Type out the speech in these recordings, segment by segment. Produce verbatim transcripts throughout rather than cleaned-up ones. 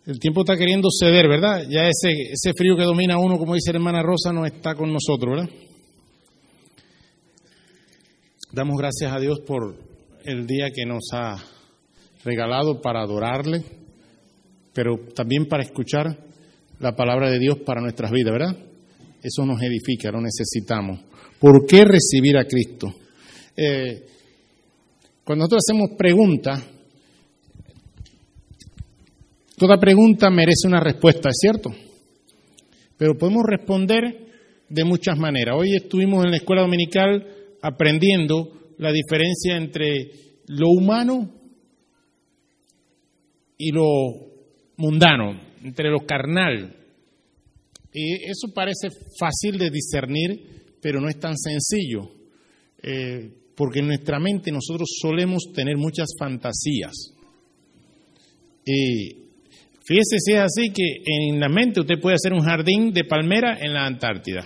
El tiempo está queriendo ceder, ¿verdad? Ya ese, ese frío que domina a uno, como dice la hermana Rosa, no está con nosotros, ¿verdad? Damos gracias a Dios por el día que nos ha regalado para adorarle, pero también para escuchar la palabra de Dios para nuestras vidas, ¿verdad? Eso nos edifica, lo necesitamos. ¿Por qué recibir a Cristo? Eh, cuando nosotros hacemos preguntas, toda pregunta merece una respuesta, ¿es cierto? Pero podemos responder de muchas maneras. Hoy estuvimos en la escuela dominical aprendiendo la diferencia entre lo humano y lo mundano, entre lo carnal. Y eso parece fácil de discernir, pero no es tan sencillo, eh, porque en nuestra mente nosotros solemos tener muchas fantasías. Y fíjese si es así que en la mente usted puede hacer un jardín de palmera en la Antártida,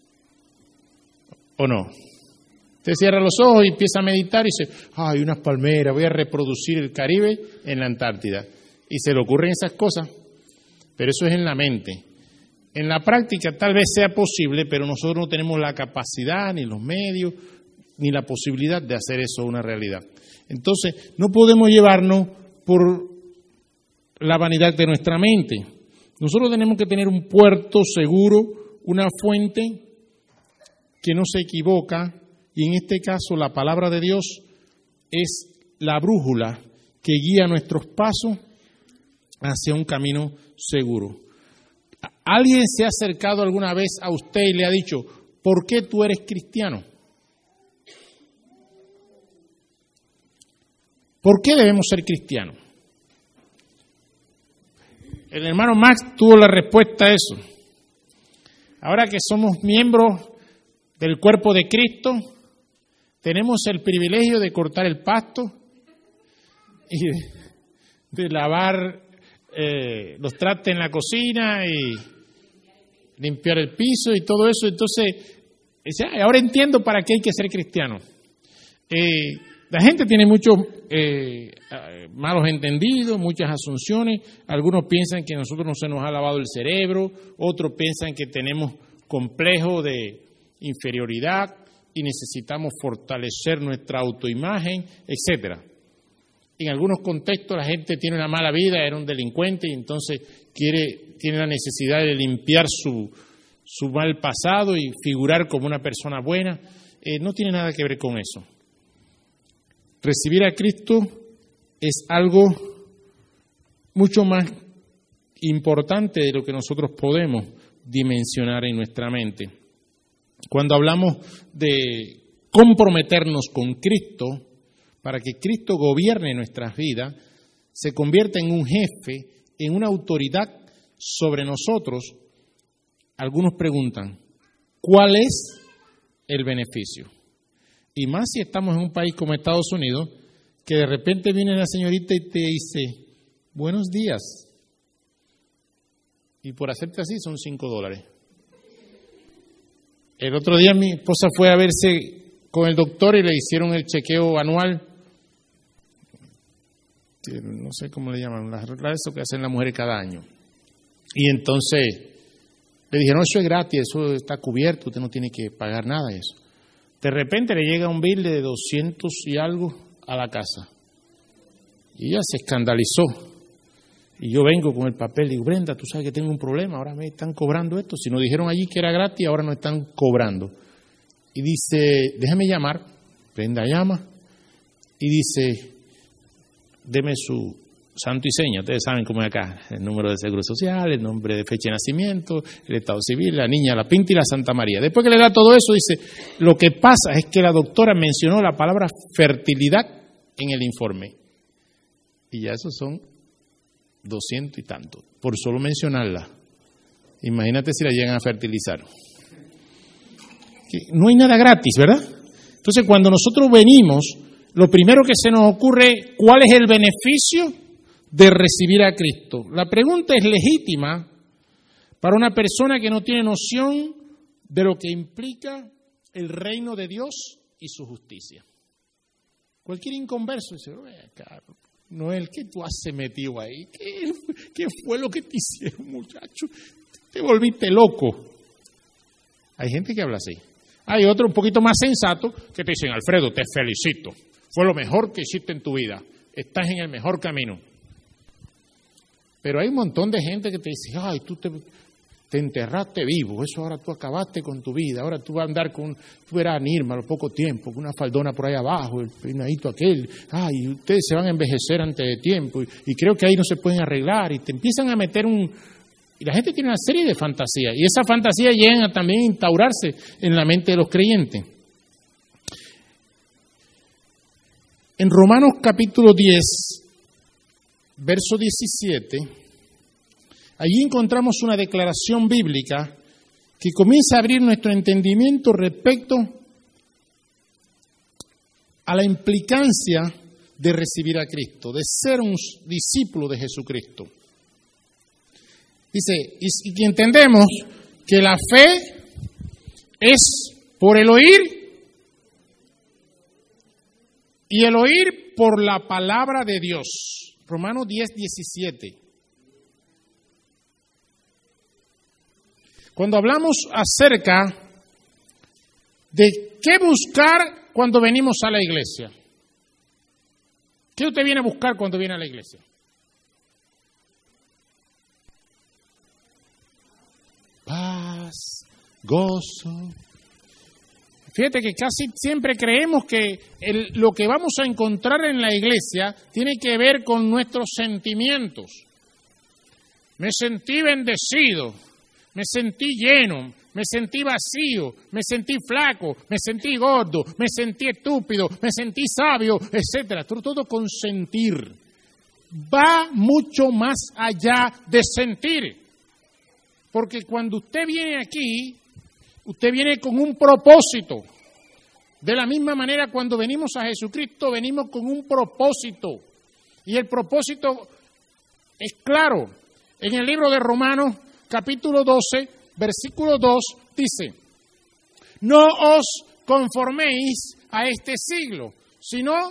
¿o no? Usted cierra los ojos y empieza a meditar y dice, ay, unas palmeras, voy a reproducir el Caribe en la Antártida. Y se le ocurren esas cosas, pero eso es en la mente. En la práctica tal vez sea posible, pero nosotros no tenemos la capacidad, ni los medios, ni la posibilidad de hacer eso una realidad. Entonces, no podemos llevarnos por la vanidad de nuestra mente. Nosotros tenemos que tener un puerto seguro, una fuente que no se equivoca, y en este caso la palabra de Dios es la brújula que guía nuestros pasos hacia un camino seguro. ¿Alguien se ha acercado alguna vez a usted y le ha dicho, ¿por qué tú eres cristiano? ¿Por qué debemos ser cristianos? El hermano Max tuvo la respuesta a eso. Ahora que somos miembros del cuerpo de Cristo, tenemos el privilegio de cortar el pasto y de, de lavar eh, los trastes en la cocina y limpiar el piso y todo eso. Entonces, ahora entiendo para qué hay que ser cristiano. Eh, la gente tiene muchos eh, malos entendidos, muchas asunciones. Algunos piensan que a nosotros no se nos ha lavado el cerebro, otros piensan que tenemos complejo de inferioridad y necesitamos fortalecer nuestra autoimagen, etcétera. En algunos contextos la gente tiene una mala vida, era un delincuente y entonces quiere, tiene la necesidad de limpiar su, su mal pasado y figurar como una persona buena. Eh, no tiene nada que ver con eso. Recibir a Cristo es algo mucho más importante de lo que nosotros podemos dimensionar en nuestra mente. Cuando hablamos de comprometernos con Cristo, para que Cristo gobierne nuestras vidas, se convierta en un jefe, en una autoridad sobre nosotros, algunos preguntan, ¿cuál es el beneficio? Y más si estamos en un país como Estados Unidos, que de repente viene la señorita y te dice, buenos días, y por hacerte así son cinco dólares. El otro día mi esposa fue a verse con el doctor y le hicieron el chequeo anual, no sé cómo le llaman, las reglas eso que hacen las mujeres cada año. Y entonces le dijeron, no, eso es gratis, eso está cubierto, usted no tiene que pagar nada de eso. De repente le llega un bill de doscientos y algo a la casa. Y ella se escandalizó. Y yo vengo con el papel y digo, Brenda, tú sabes que tengo un problema, ahora me están cobrando esto. Si nos dijeron allí que era gratis, ahora nos están cobrando. Y dice, déjame llamar. Brenda llama y dice, deme su santo y seña. Ustedes saben cómo es acá, el número de seguro social, el nombre de fecha de nacimiento, el estado civil, la niña, la Pinta y la Santa María. Después que le da todo eso, dice, lo que pasa es que la doctora mencionó la palabra fertilidad en el informe. Y ya esos son doscientos y tanto, por solo mencionarla. Imagínate si la llegan a fertilizar. No hay nada gratis, ¿verdad? Entonces, cuando nosotros venimos, lo primero que se nos ocurre, ¿cuál es el beneficio de recibir a Cristo? La pregunta es legítima para una persona que no tiene noción de lo que implica el reino de Dios y su justicia. Cualquier inconverso dice, Noel, ¿qué tú has metido ahí? ¿Qué, qué fue lo que te hicieron, muchacho? Te volviste loco. Hay gente que habla así. Hay otro un poquito más sensato que te dicen, Alfredo, te felicito. Fue lo mejor que hiciste en tu vida. Estás en el mejor camino. Pero hay un montón de gente que te dice, ay, tú te, te enterraste vivo. Eso ahora tú acabaste con tu vida. Ahora tú vas a andar con, tú eras Nirma a lo poco tiempo, con una faldona por ahí abajo, el peinadito aquel. Ay, ustedes se van a envejecer antes de tiempo. Y, y creo que ahí no se pueden arreglar. Y te empiezan a meter un... Y la gente tiene una serie de fantasías. Y esas fantasías llegan a también instaurarse en la mente de los creyentes. En Romanos capítulo diez, verso diecisiete, allí encontramos una declaración bíblica que comienza a abrir nuestro entendimiento respecto a la implicancia de recibir a Cristo, de ser un discípulo de Jesucristo. Dice, y, y entendemos que la fe es por el oír y el oír por la palabra de Dios. Romanos diez, diecisiete. Cuando hablamos acerca de qué buscar cuando venimos a la iglesia. ¿Qué usted viene a buscar cuando viene a la iglesia? Paz, gozo. Fíjate que casi siempre creemos que el, lo que vamos a encontrar en la iglesia tiene que ver con nuestros sentimientos. Me sentí bendecido, me sentí lleno, me sentí vacío, me sentí flaco, me sentí gordo, me sentí estúpido, me sentí sabio, etcétera. Todo, todo con sentir. Va mucho más allá de sentir. Porque cuando usted viene aquí, usted viene con un propósito. De la misma manera, cuando venimos a Jesucristo, venimos con un propósito. Y el propósito es claro. En el libro de Romanos, capítulo doce, versículo dos, dice, no os conforméis a este siglo, sino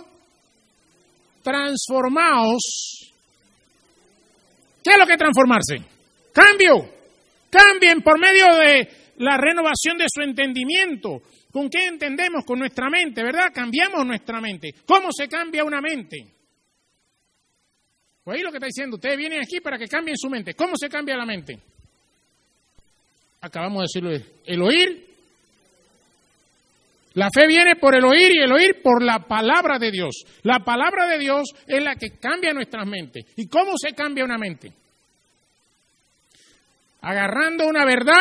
transformaos. ¿Qué es lo que es transformarse? Cambio. Cambien por medio de la renovación de su entendimiento. ¿Con qué entendemos? Con nuestra mente, ¿verdad? Cambiamos nuestra mente. ¿Cómo se cambia una mente? Pues ahí lo que está diciendo, ustedes vienen aquí para que cambien su mente. ¿Cómo se cambia la mente? Acabamos de decirlo, el oír. La fe viene por el oír y el oír por la palabra de Dios. La palabra de Dios es la que cambia nuestras mentes. ¿Y cómo se cambia una mente? Agarrando una verdad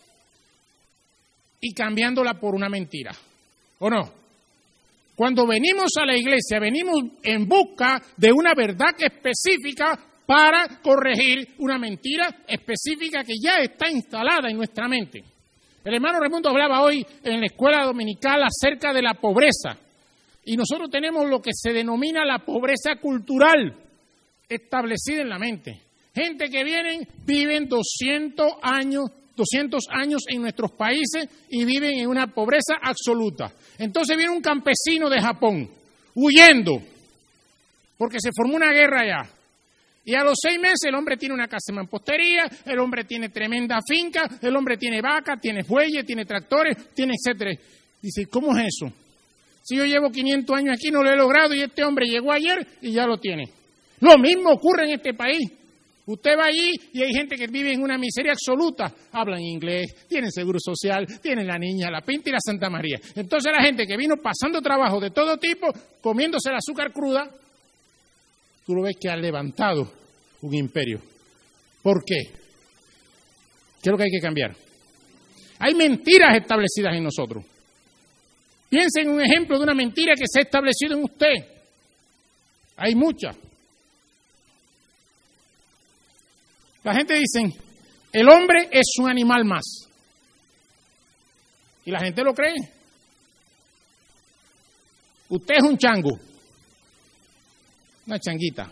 y cambiándola por una mentira, ¿o no? Cuando venimos a la iglesia, venimos en busca de una verdad específica para corregir una mentira específica que ya está instalada en nuestra mente. El hermano Raimundo hablaba hoy en la escuela dominical acerca de la pobreza, y nosotros tenemos lo que se denomina la pobreza cultural establecida en la mente. Gente que vienen, viven doscientos años, doscientos años en nuestros países y viven en una pobreza absoluta. Entonces viene un campesino de Japón, huyendo, porque se formó una guerra allá. Y a los seis meses el hombre tiene una casa de mampostería, el hombre tiene tremenda finca, el hombre tiene vacas, tiene bueyes, tiene tractores, tiene etcétera. Dice, ¿cómo es eso? Si yo llevo quinientos años aquí, no lo he logrado, y este hombre llegó ayer y ya lo tiene. Lo mismo ocurre en este país. Usted va allí y hay gente que vive en una miseria absoluta. Hablan inglés, tienen seguro social, tienen la niña, la pinta y la Santa María. Entonces la gente que vino pasando trabajo de todo tipo, comiéndose el azúcar cruda, tú lo ves que ha levantado un imperio. ¿Por qué? ¿Qué es lo que hay que cambiar? Hay mentiras establecidas en nosotros. Piensen en un ejemplo de una mentira que se ha establecido en usted. Hay muchas. La gente dice, el hombre es un animal más. Y la gente lo cree. Usted es un chango. Una changuita.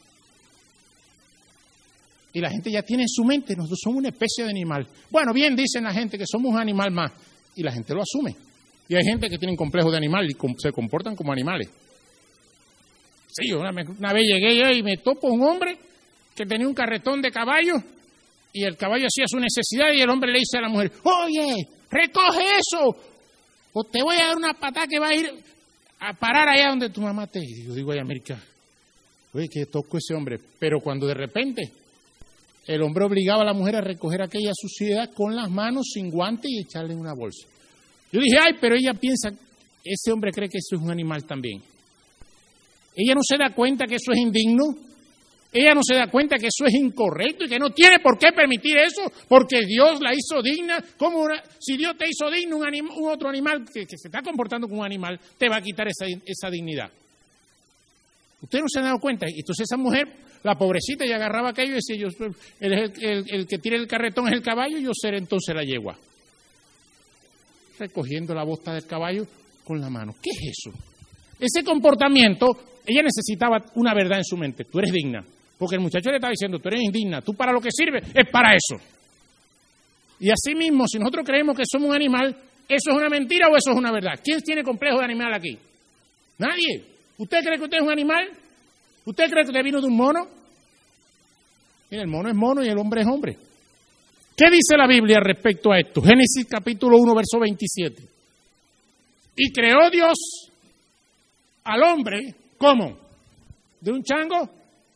Y la gente ya tiene en su mente, nosotros somos una especie de animal. Bueno, bien dicen la gente que somos un animal más. Y la gente lo asume. Y hay gente que tiene complejo de animal y se comportan como animales. Sí, una, una vez llegué yo y me topo un hombre que tenía un carretón de caballos y el caballo hacía su necesidad y el hombre le dice a la mujer, oye, recoge eso, o te voy a dar una patada que va a ir a parar allá donde tu mamá te... Y digo, digo, ay, América, oye, que toco ese hombre. Pero cuando de repente el hombre obligaba a la mujer a recoger aquella suciedad con las manos, sin guantes y echarle en una bolsa. Yo dije, ay, pero ella piensa, ese hombre cree que eso es un animal también. Ella no se da cuenta que eso es indigno. Ella no se da cuenta que eso es incorrecto y que no tiene por qué permitir eso, porque Dios la hizo digna. ¿Cómo una, si Dios te hizo digno, un, anim, un otro animal que, que se está comportando como un animal, te va a quitar esa, esa dignidad? Usted no se ha dado cuenta. Entonces esa mujer, la pobrecita, ya agarraba aquello y decía, yo, el, el, el, el que tira el carretón es el caballo, yo seré entonces la yegua. Recogiendo la bosta del caballo con la mano. ¿Qué es eso? Ese comportamiento, ella necesitaba una verdad en su mente. Tú eres digna. Porque el muchacho le estaba diciendo, tú eres indigna, tú para lo que sirves es para eso. Y así mismo, si nosotros creemos que somos un animal, ¿eso es una mentira o eso es una verdad? ¿Quién tiene complejo de animal aquí? Nadie. ¿Usted cree que usted es un animal? ¿Usted cree que usted vino de un mono? Mira, el mono es mono y el hombre es hombre. ¿Qué dice la Biblia respecto a esto? Génesis capítulo uno, verso veintisiete. Y creó Dios al hombre, ¿cómo? ¿De un chango?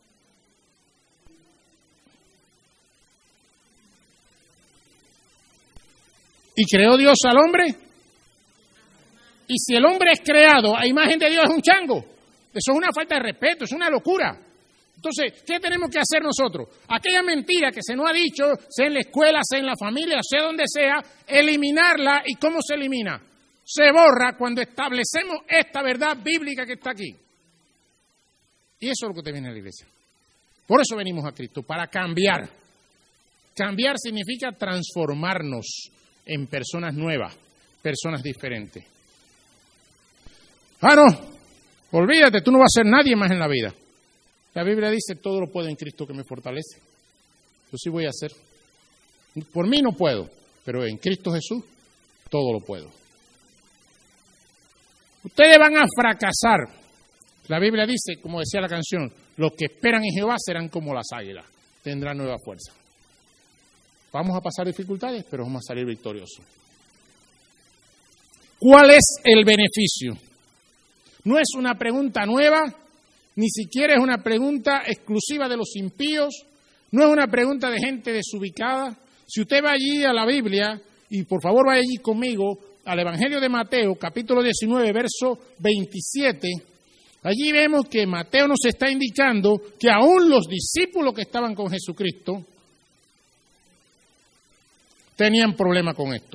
¿Y creó Dios al hombre? Y si el hombre es creado a imagen de Dios, es un chango. Eso es una falta de respeto, es una locura. Entonces, ¿qué tenemos que hacer nosotros? Aquella mentira que se nos ha dicho, sea en la escuela, sea en la familia, sea donde sea, eliminarla. ¿Y cómo se elimina? Se borra cuando establecemos esta verdad bíblica que está aquí. Y eso es lo que te viene a la iglesia. Por eso venimos a Cristo, para cambiar. Cambiar significa transformarnos en personas nuevas, personas diferentes. Ah, no, olvídate, tú no vas a ser nadie más en la vida. La Biblia dice, todo lo puedo en Cristo que me fortalece. Yo sí voy a hacer. Por mí no puedo, pero en Cristo Jesús todo lo puedo. Ustedes van a fracasar. La Biblia dice, como decía la canción, los que esperan en Jehová serán como las águilas, tendrán nueva fuerza. Vamos a pasar dificultades, pero vamos a salir victoriosos. ¿Cuál es el beneficio? No es una pregunta nueva, ni siquiera es una pregunta exclusiva de los impíos, no es una pregunta de gente desubicada. Si usted va allí a la Biblia, y por favor vaya allí conmigo, al Evangelio de Mateo, capítulo diecinueve, verso veintisiete, allí vemos que Mateo nos está indicando que aún los discípulos que estaban con Jesucristo tenían problema con esto.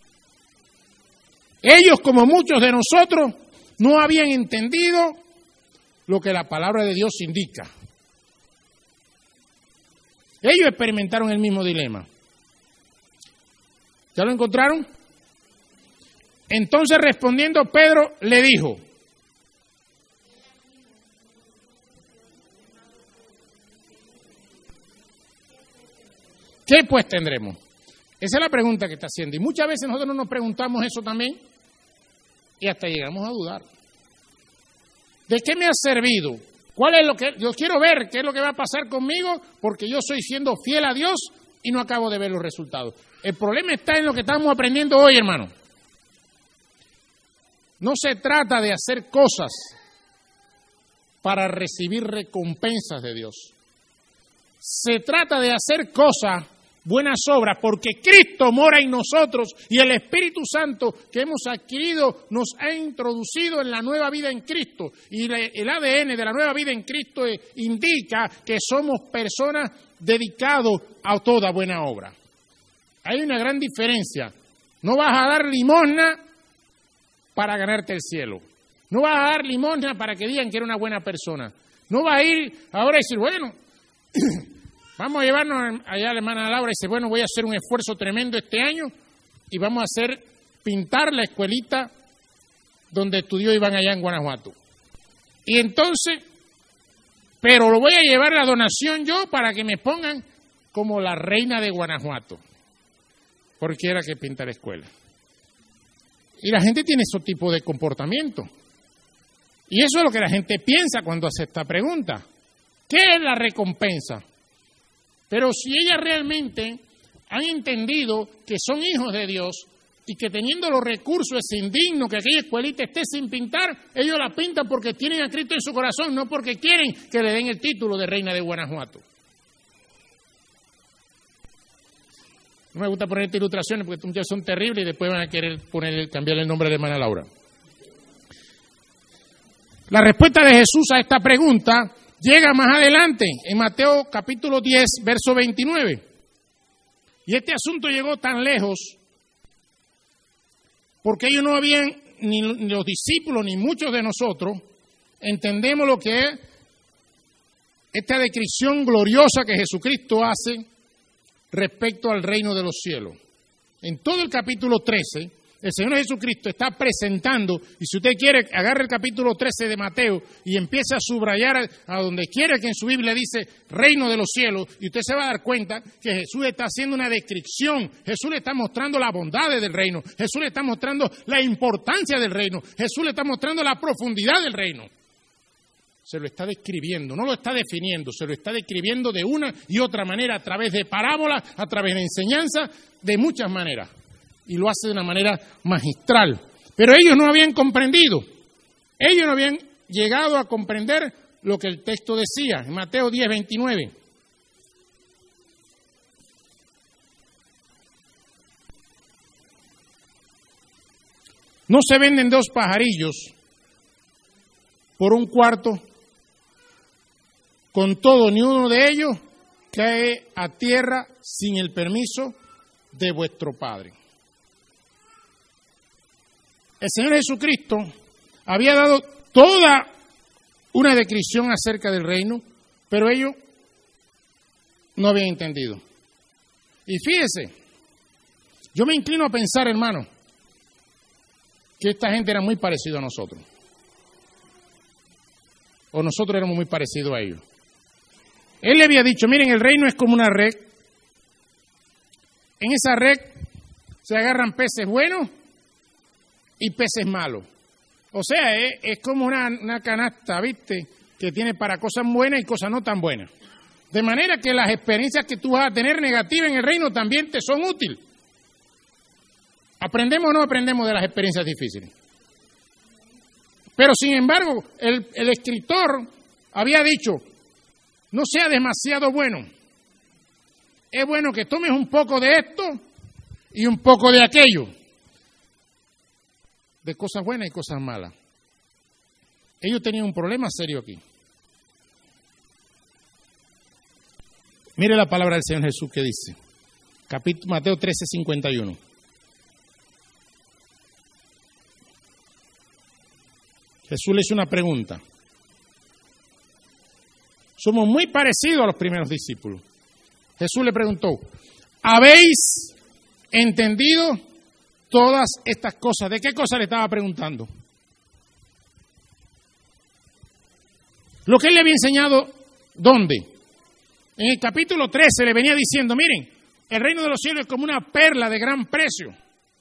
Ellos, como muchos de nosotros, no habían entendido lo que la palabra de Dios indica. Ellos experimentaron el mismo dilema. ¿Ya lo encontraron? Entonces, respondiendo, Pedro le dijo: ¿qué pues tendremos? Esa es la pregunta que está haciendo. Y muchas veces nosotros nos preguntamos eso también y hasta llegamos a dudar. ¿De qué me ha servido? ¿Cuál es lo que yo quiero ver? ¿Qué es lo que va a pasar conmigo? Porque yo estoy siendo fiel a Dios y no acabo de ver los resultados. El problema está en lo que estamos aprendiendo hoy, hermano. No se trata de hacer cosas para recibir recompensas de Dios. Se trata de hacer cosas, buenas obras, porque Cristo mora en nosotros y el Espíritu Santo que hemos adquirido nos ha introducido en la nueva vida en Cristo. Y el A D N de la nueva vida en Cristo indica que somos personas dedicadas a toda buena obra. Hay una gran diferencia. No vas a dar limosna para ganarte el cielo. No vas a dar limosna para que digan que eres una buena persona. No vas a ir ahora y decir, bueno, vamos a llevarnos allá a la hermana Laura y dice, bueno, voy a hacer un esfuerzo tremendo este año y vamos a hacer pintar la escuelita donde estudió Iván allá en Guanajuato. Y entonces, pero lo voy a llevar la donación yo para que me pongan como la reina de Guanajuato, porque era que pinta la escuela. Y la gente tiene ese tipo de comportamiento. Y eso es lo que la gente piensa cuando hace esta pregunta. ¿Qué es la recompensa? Pero si ellas realmente han entendido que son hijos de Dios y que teniendo los recursos es indigno que aquella escuelita esté sin pintar, ellos la pintan porque tienen a Cristo en su corazón, no porque quieren que le den el título de reina de Guanajuato. No me gusta poner estas ilustraciones porque muchas son terribles y después van a querer poner, cambiarle el nombre de hermana Laura. La respuesta de Jesús a esta pregunta llega más adelante, en Mateo capítulo diez, verso veintinueve. Y este asunto llegó tan lejos porque ellos no habían, ni los discípulos, ni muchos de nosotros, entendemos lo que es esta descripción gloriosa que Jesucristo hace respecto al reino de los cielos. En todo el capítulo trece, el Señor Jesucristo está presentando, y si usted quiere, agarre el capítulo trece de Mateo y empiece a subrayar a donde quiera que en su Biblia dice reino de los cielos, y usted se va a dar cuenta que Jesús está haciendo una descripción, Jesús le está mostrando la bondad del reino, Jesús le está mostrando la importancia del reino, Jesús le está mostrando la profundidad del reino. Se lo está describiendo, no lo está definiendo, se lo está describiendo de una y otra manera, a través de parábolas, a través de enseñanza, de muchas maneras. Y lo hace de una manera magistral. Pero ellos no habían comprendido, ellos no habían llegado a comprender lo que el texto decía, en Mateo diez, veintinueve. No se venden dos pajarillos por un cuarto, con todo, ni uno de ellos cae a tierra sin el permiso de vuestro Padre. El Señor Jesucristo había dado toda una descripción acerca del reino, pero ellos no habían entendido. Y fíjese, yo me inclino a pensar, hermano, que esta gente era muy parecida a nosotros. O nosotros éramos muy parecidos a ellos. Él le había dicho, miren, el reino es como una red. En esa red se agarran peces buenos y peces malos. O sea, es, es como una, una canasta, ¿viste? Que tiene para cosas buenas y cosas no tan buenas. De manera que las experiencias que tú vas a tener negativas en el reino también te son útiles. ¿Aprendemos o no aprendemos de las experiencias difíciles? Pero sin embargo, el, el escritor había dicho, no sea demasiado bueno. Es bueno que tomes un poco de esto y un poco de aquello. De cosas buenas y cosas malas. Ellos tenían un problema serio aquí. Mire la palabra del Señor Jesús que dice, capítulo Mateo trece, cincuenta y uno. Jesús le hizo una pregunta. Somos muy parecidos a los primeros discípulos. Jesús le preguntó, ¿habéis entendido todas estas cosas? ¿De qué cosa le estaba preguntando? Lo que él le había enseñado, ¿dónde? En el capítulo trece le venía diciendo, miren, el reino de los cielos es como una perla de gran precio.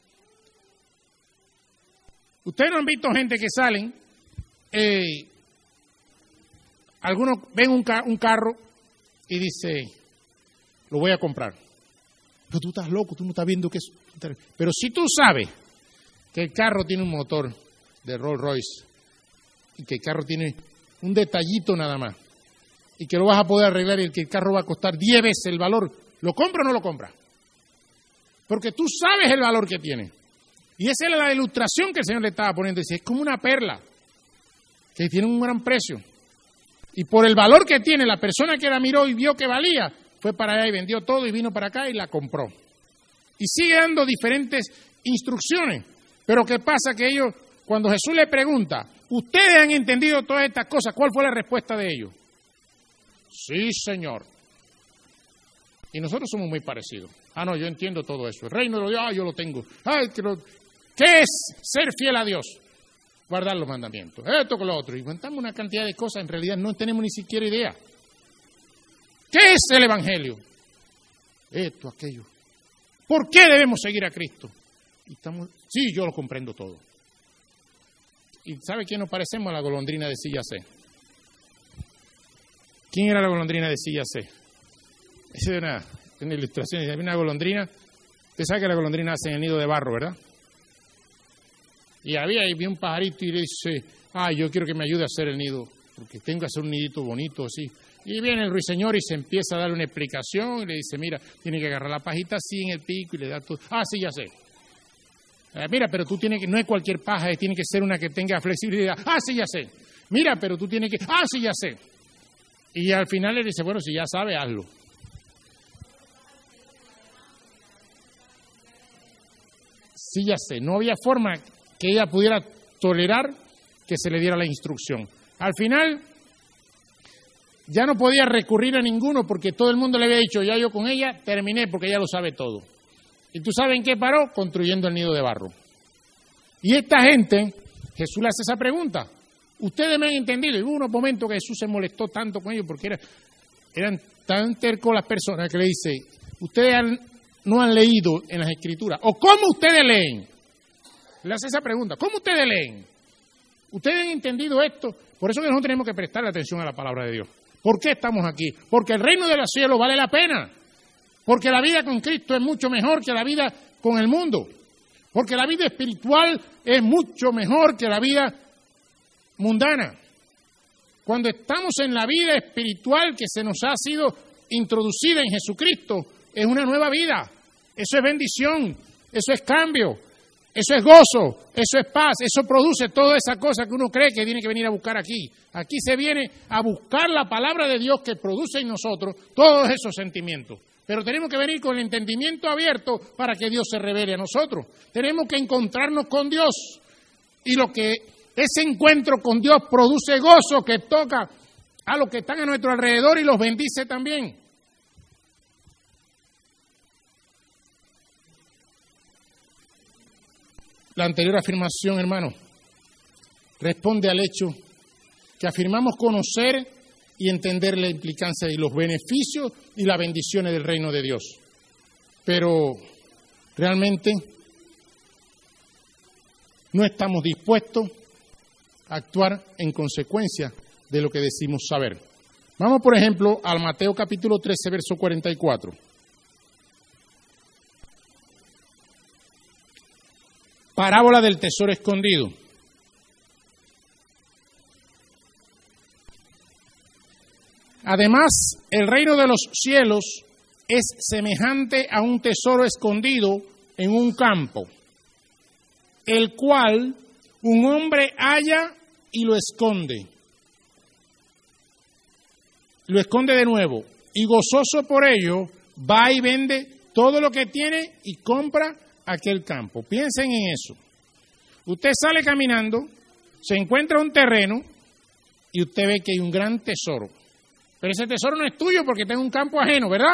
Ustedes no han visto gente que salen, eh, algunos ven un, ca- un carro y dice, lo voy a comprar. Pero tú estás loco, tú no estás viendo que es... Pero si tú sabes que el carro tiene un motor de Rolls Royce y que el carro tiene un detallito nada más y que lo vas a poder arreglar y que el carro va a costar diez veces el valor, ¿lo compra o no lo compra? Porque tú sabes el valor que tiene. Y esa es la ilustración que el Señor le estaba poniendo. Dice, es como una perla que tiene un gran precio. Y por el valor que tiene, la persona que la miró y vio que valía, fue para allá y vendió todo y vino para acá y la compró. Y sigue dando diferentes instrucciones. Pero ¿qué pasa? Que ellos, cuando Jesús le pregunta, ¿ustedes han entendido todas estas cosas? ¿Cuál fue la respuesta de ellos? Sí, Señor. Y nosotros somos muy parecidos. Ah, no, yo entiendo todo eso. El reino de Dios, ah, yo lo tengo. Ay, que lo... ¿Qué es ser fiel a Dios? Guardar los mandamientos. Esto con lo otro. Y contamos una cantidad de cosas, en realidad no tenemos ni siquiera idea. ¿Qué es el Evangelio? Esto, aquello. ¿Por qué debemos seguir a Cristo? Y estamos, sí, yo lo comprendo todo. ¿Y sabe quién nos parecemos? A la golondrina de silla C. ¿Quién era la golondrina de silla C? Esa es una, una ilustración. Hay una golondrina. Usted sabe que la golondrina hace en el nido de barro, ¿verdad? Y había y vi un pajarito y le dice, ah, yo quiero que me ayude a hacer el nido, porque tengo que hacer un nidito bonito así. Y viene el ruiseñor y se empieza a darle una explicación y le dice, mira, tiene que agarrar la pajita así en el pico y le da todo. Ah, sí, ya sé. Eh, mira, pero tú tienes que, no es cualquier paja, tiene que ser una que tenga flexibilidad. Ah, sí, ya sé. Mira, pero tú tienes que, ah, sí, ya sé. Y al final le dice, bueno, si ya sabe, hazlo. Sí, ya sé. No había forma que ella pudiera tolerar que se le diera la instrucción. Al final, ya no podía recurrir a ninguno porque todo el mundo le había dicho, ya yo con ella terminé porque ella lo sabe todo. ¿Y tú sabes en qué paró? Construyendo el nido de barro. Y esta gente, Jesús le hace esa pregunta. Ustedes me han entendido. Y hubo unos momentos que Jesús se molestó tanto con ellos porque era, eran tan tercos las personas que le dice, ustedes han, no han leído en las Escrituras. ¿O cómo ustedes leen? Le hace esa pregunta. ¿Cómo ustedes leen? ¿Ustedes han entendido esto? Por eso que nosotros tenemos que prestarle atención a la palabra de Dios. ¿Por qué estamos aquí? Porque el reino de los cielos vale la pena. Porque la vida con Cristo es mucho mejor que la vida con el mundo. Porque la vida espiritual es mucho mejor que la vida mundana. Cuando estamos en la vida espiritual que se nos ha sido introducida en Jesucristo, es una nueva vida. Eso es bendición, eso es cambio, eso es gozo, eso es paz, eso produce toda esa cosa que uno cree que tiene que venir a buscar aquí. Aquí se viene a buscar la palabra de Dios que produce en nosotros todos esos sentimientos. Pero tenemos que venir con el entendimiento abierto para que Dios se revele a nosotros. Tenemos que encontrarnos con Dios. Y lo que ese encuentro con Dios produce gozo que toca a los que están a nuestro alrededor y los bendice también. La anterior afirmación, hermano, responde al hecho que afirmamos conocer y entender la implicancia y los beneficios y las bendiciones del reino de Dios. Pero realmente no estamos dispuestos a actuar en consecuencia de lo que decimos saber. Vamos, por ejemplo, al Mateo capítulo trece, verso cuarenta y cuatro. Parábola del tesoro escondido. Además, el reino de los cielos es semejante a un tesoro escondido en un campo, el cual un hombre halla y lo esconde. Lo esconde de nuevo y gozoso por ello va y vende todo lo que tiene y compra aquel campo. Piensen en eso. Usted sale caminando, se encuentra un terreno y usted ve que hay un gran tesoro. Pero ese tesoro no es tuyo porque está en un campo ajeno, ¿verdad?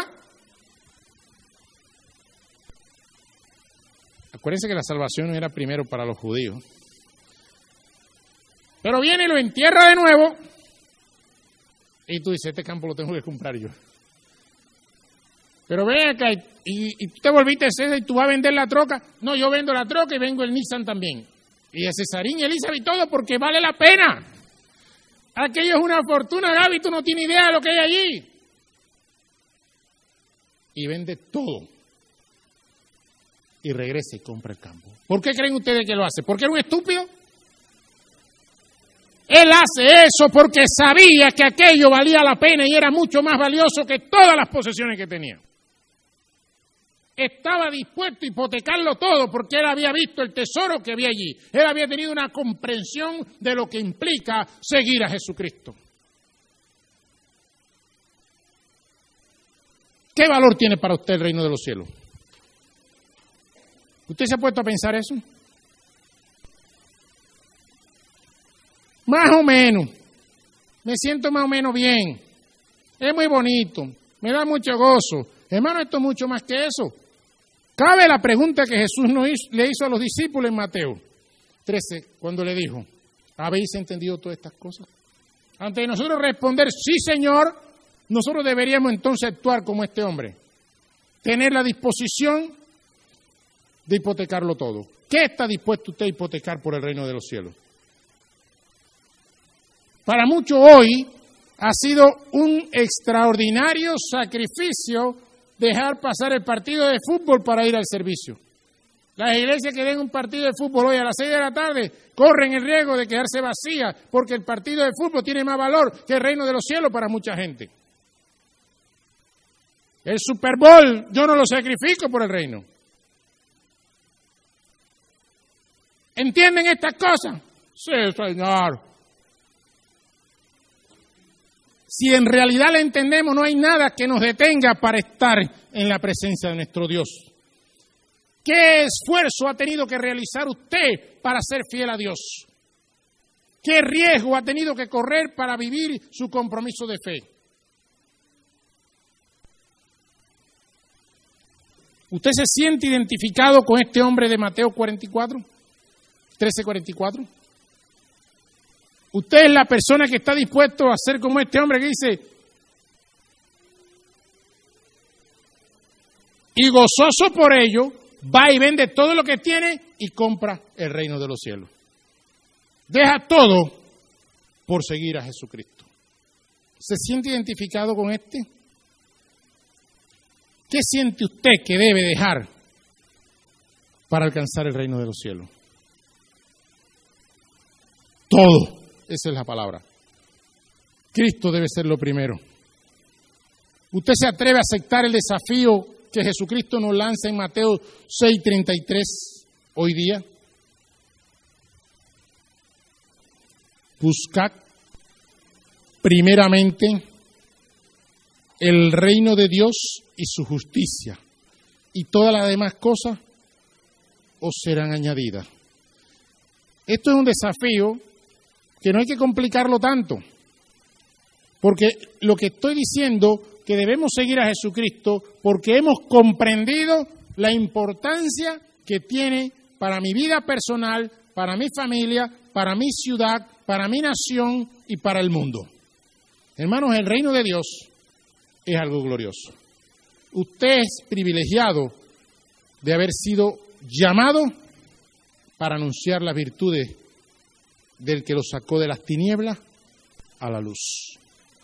Acuérdense que la salvación no era primero para los judíos. Pero viene y lo entierra de nuevo. Y tú dices, este campo lo tengo que comprar yo. Pero ve acá, y, y tú te volviste César y tú vas a vender la troca. No, yo vendo la troca y vengo el Nissan también. Y el Cesarín y Elizabeth y todo porque vale la pena. Aquello es una fortuna, Gaby, tú no tienes idea de lo que hay allí. Y vende todo. Y regresa y compra el campo. ¿Por qué creen ustedes que lo hace? ¿Porque era un estúpido? Él hace eso porque sabía que aquello valía la pena y era mucho más valioso que todas las posesiones que tenía. Estaba dispuesto a hipotecarlo todo porque él había visto el tesoro que había allí. Él había tenido una comprensión de lo que implica seguir a Jesucristo. ¿Qué valor tiene para usted el reino de los cielos? ¿Usted se ha puesto a pensar eso? Más o menos. Me siento más o menos bien. Es muy bonito. Me da mucho gozo. Hermano, esto es mucho más que eso. Cabe la pregunta que Jesús no hizo, le hizo a los discípulos en Mateo trece, cuando le dijo, ¿habéis entendido todas estas cosas? Antes de nosotros responder, sí, Señor, nosotros deberíamos entonces actuar como este hombre. Tener la disposición de hipotecarlo todo. ¿Qué está dispuesto usted a hipotecar por el reino de los cielos? Para muchos hoy ha sido un extraordinario sacrificio dejar pasar el partido de fútbol para ir al servicio. Las iglesias que den un partido de fútbol hoy a las seis de la tarde corren el riesgo de quedarse vacías porque el partido de fútbol tiene más valor que el reino de los cielos para mucha gente. El Super Bowl yo no lo sacrifico por el reino. ¿Entienden estas cosas? Sí, señor. Si en realidad la entendemos, no hay nada que nos detenga para estar en la presencia de nuestro Dios. ¿Qué esfuerzo ha tenido que realizar usted para ser fiel a Dios? ¿Qué riesgo ha tenido que correr para vivir su compromiso de fe? ¿Usted se siente identificado con este hombre de Mateo cuarenta y cuatro? trece cuarenta y cuatro. Usted es la persona que está dispuesto a ser como este hombre que dice, y gozoso por ello, va y vende todo lo que tiene y compra el reino de los cielos. Deja todo por seguir a Jesucristo. ¿Se siente identificado con este? ¿Qué siente usted que debe dejar para alcanzar el reino de los cielos? Todo. Esa es la palabra. Cristo debe ser lo primero. ¿Usted se atreve a aceptar el desafío que Jesucristo nos lanza en Mateo seis treinta y tres hoy día? Buscad primeramente el reino de Dios y su justicia, y todas las demás cosas os serán añadidas. Esto es un desafío que no hay que complicarlo tanto, porque lo que estoy diciendo que debemos seguir a Jesucristo porque hemos comprendido la importancia que tiene para mi vida personal, para mi familia, para mi ciudad, para mi nación y para el mundo. Hermanos, el reino de Dios es algo glorioso. Usted es privilegiado de haber sido llamado para anunciar las virtudes del que lo sacó de las tinieblas a la luz.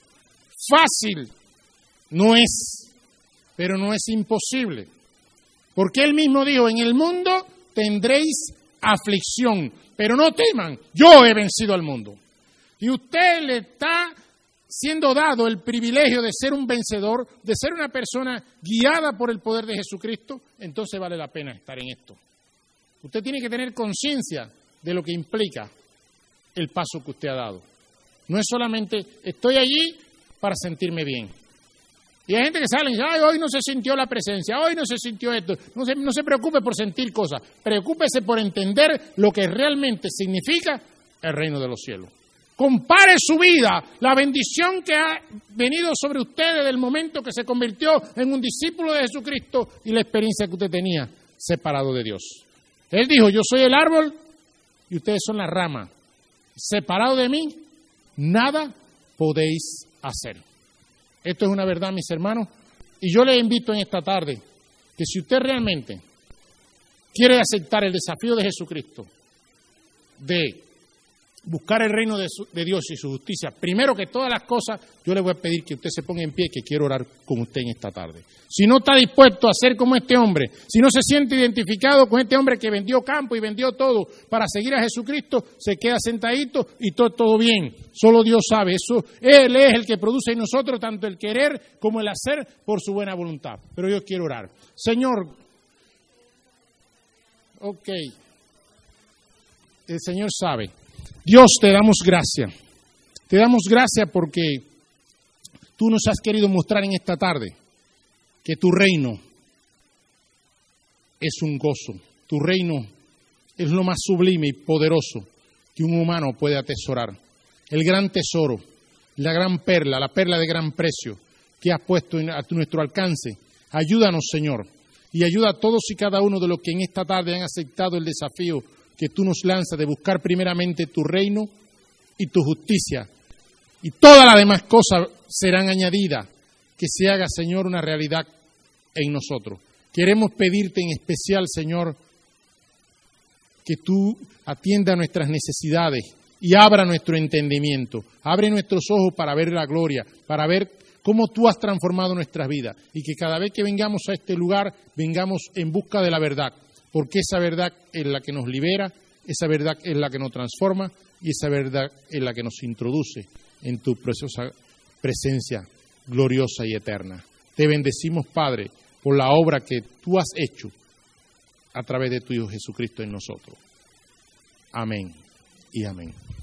Fácil no es, pero no es imposible. Porque Él mismo dijo, en el mundo tendréis aflicción, pero no teman, yo he vencido al mundo. Y usted le está siendo dado el privilegio de ser un vencedor, de ser una persona guiada por el poder de Jesucristo, entonces vale la pena estar en esto. Usted tiene que tener conciencia de lo que implica el paso que usted ha dado. No es solamente estoy allí para sentirme bien. Y hay gente que sale y dice, ay, hoy no se sintió la presencia, hoy no se sintió esto. No se, no se preocupe por sentir cosas, preocúpese por entender lo que realmente significa el reino de los cielos. Compare su vida, la bendición que ha venido sobre usted desde el momento que se convirtió en un discípulo de Jesucristo y la experiencia que usted tenía separado de Dios. Él dijo, yo soy el árbol y ustedes son la rama. Separado de mí, nada podéis hacer. Esto es una verdad, mis hermanos, y yo les invito en esta tarde que si usted realmente quiere aceptar el desafío de Jesucristo de buscar el reino de, su, de Dios y su justicia, primero que todas las cosas, yo le voy a pedir que usted se ponga en pie, que quiero orar con usted en esta tarde. Si no está dispuesto a ser como este hombre, si no se siente identificado con este hombre que vendió campo y vendió todo para seguir a Jesucristo, se queda sentadito y todo, todo bien. Solo Dios sabe. Eso, Él es el que produce en nosotros tanto el querer como el hacer por su buena voluntad. Pero yo quiero orar. Señor, ok, el Señor sabe. Dios, te damos gracias. Te damos gracias porque tú nos has querido mostrar en esta tarde que tu reino es un gozo. Tu reino es lo más sublime y poderoso que un humano puede atesorar. El gran tesoro, la gran perla, la perla de gran precio que has puesto a nuestro alcance. Ayúdanos, Señor, y ayuda a todos y cada uno de los que en esta tarde han aceptado el desafío que tú nos lanzas de buscar primeramente tu reino y tu justicia. Y todas las demás cosas serán añadidas. Que se haga, Señor, una realidad en nosotros. Queremos pedirte en especial, Señor, que tú atiendas nuestras necesidades y abra nuestro entendimiento, abre nuestros ojos para ver la gloria, para ver cómo tú has transformado nuestras vidas y que cada vez que vengamos a este lugar, vengamos en busca de la verdad, porque esa verdad es la que nos libera, esa verdad es la que nos transforma y esa verdad es la que nos introduce en tu preciosa presencia gloriosa y eterna. Te bendecimos, Padre, por la obra que tú has hecho a través de tu Hijo Jesucristo en nosotros. Amén y amén.